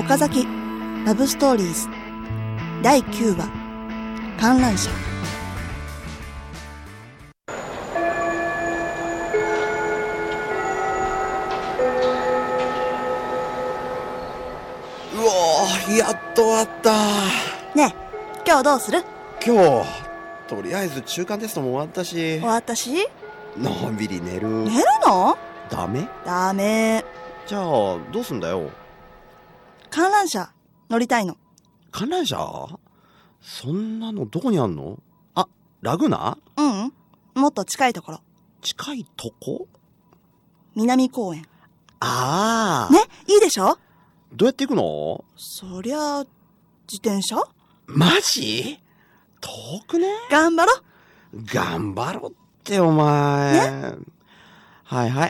岡崎ラブストーリーズ第9話観覧車。 うおー、やっと終わった。 ねえ、今日どうする？ 今日とりあえず中間テストも終わったし終わったしのんびり寝る。 寝るの？ ダメ？ ダメ。 じゃあどうすんだよ。 観覧車乗りたいの。 観覧車？そんなのどこにあんの？あ、ラグナ？ うん、もっと近いところ。 近いとこ？ 南公園。 ああ。 ね、いいでしょ？ どうやって行くの？そりゃ自転車？ マジ？遠くね？ 頑張ろ。 頑張ろってお前。ね？はいはい。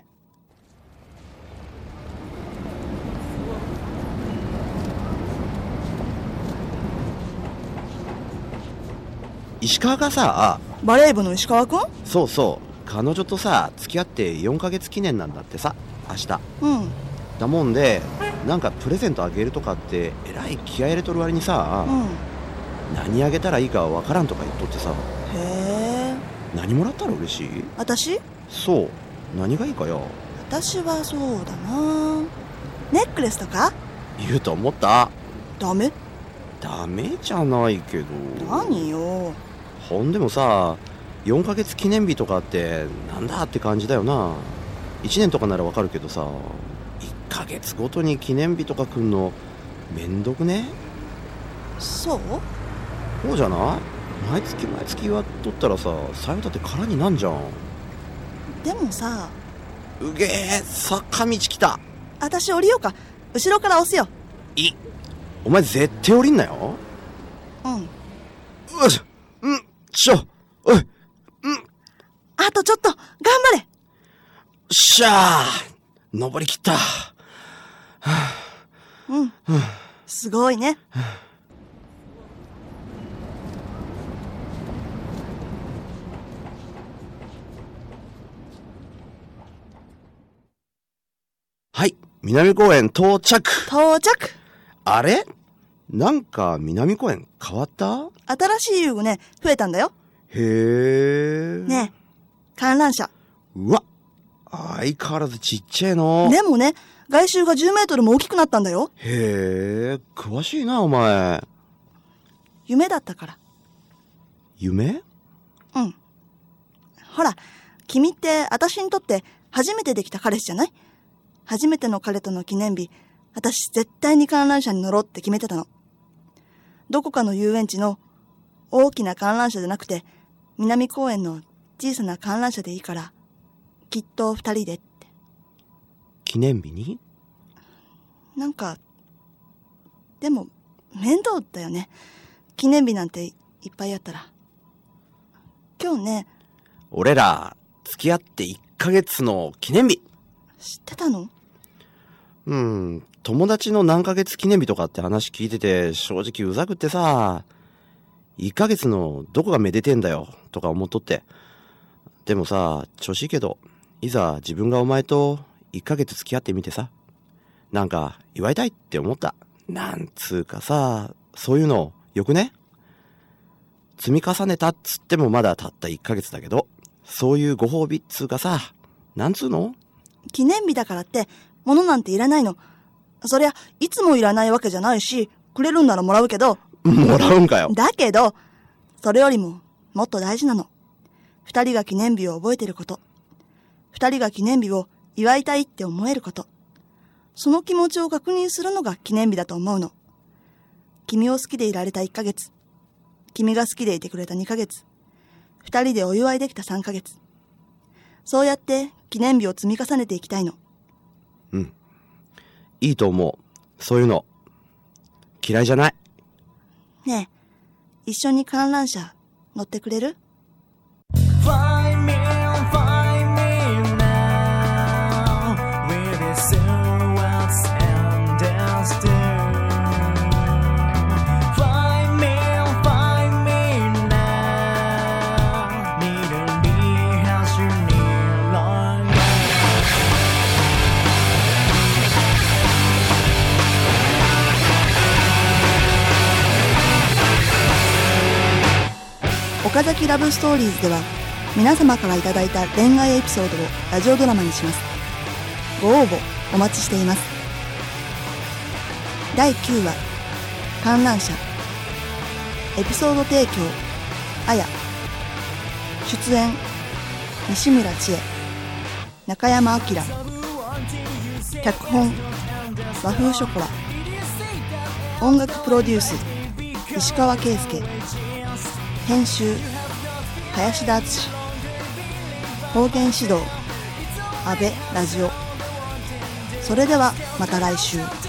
石川がさ、 バレー部の石川くん？ そうそう、彼女とさ付き合って4ヶ月記念なんだってさ、明日。 うん。 だもんで、なんかプレゼントあげるとかってえらい気合い入れとる割にさ、何あげたらいいかわからんとか言っとってさ。 へえ。 何もらったら嬉しい？ 私？ そう、何がいいかよ。 私はそうだな、ネックレスとか？ 言うと思った。 ダメ？ ダメじゃないけど。 何よ。 ほんでもさ、4ヶ月記念日とかってなんだって感じだよな。1年とかならわかるけどさ、1ヶ月ごとに記念日とか来んのめんどくね？ そう？ そうじゃない？毎月毎月祝っとったらさ、さよだって空になんじゃん。 でもさ、 うげえ、坂道来た。 私降りようか。後ろから押すよ。 お前絶対降りんなよ。 うん。 よし、おい、 あとちょっと、頑張れ。 しゃー、登りきった。 うん、すごいね。 はい、南公園到着。あれ？なんか南公園変わった？ 新しい遊具ね、増えたんだよ。 へー。 ねえ、観覧車。 うわ、相変わらずちっちゃいの。 でもね、外周が10メートルも大きくなったんだよ。 へー、詳しいなお前。 夢だったから。 夢？ うん。ほら、君って私にとって初めてできた彼氏じゃない？初めての彼との記念日、私絶対に観覧車に乗ろうって決めてたの。どこかの遊園地の大きな観覧車じゃなくて、南公園の小さな観覧車でいいから、きっと2人でって。 記念日に？ なんか、でも面倒だよね。記念日なんていっぱいあったら。今日ね、 俺ら付き合って1ヶ月の記念日。 知ってたの？ 友達の何ヶ月記念日とかって話聞いてて正直うざくってさ、1ヶ月のどこがめでてんだよとか思っとって。でもさ、調子いいけど、いざ自分がお前と1ヶ月付き合ってみてさ、なんか祝いたいって思った。なんつうかさ、そういうのよくね？積み重ねたっつってもまだたった1ヶ月だけど、そういうご褒美っつうかさ、なんつうの？ 記念日だからって物なんていらないの。そりゃいつもいらないわけじゃないし、くれるんならもらうけど。 もらうんかよ。 だけどそれよりももっと大事なの。2人が記念日を覚えてること、2人が記念日を祝いたいって思えること、その気持ちを確認するのが記念日だと思うの。君を好きでいられた1ヶ月、君が好きでいてくれた2ヶ月、2人でお祝いできた3ヶ月、そうやって記念日を積み重ねていきたいの。 いいと思う。そういうの嫌いじゃない。 ねえ、一緒に観覧車乗ってくれる ？Find me now with the silhouettes and the stars. Find me now. Need to be as you need long. 「 岡崎ラブストーリーズでは皆様からいただいた恋愛エピソードをラジオドラマにします。ご応募お待ちしています。第9話観覧車。エピソード提供あや。出演西村千恵、中山明。脚本和風ショコラ。音楽プロデュース石川圭介。編集林田敦。方言指導阿部ラジオ。それではまた来週。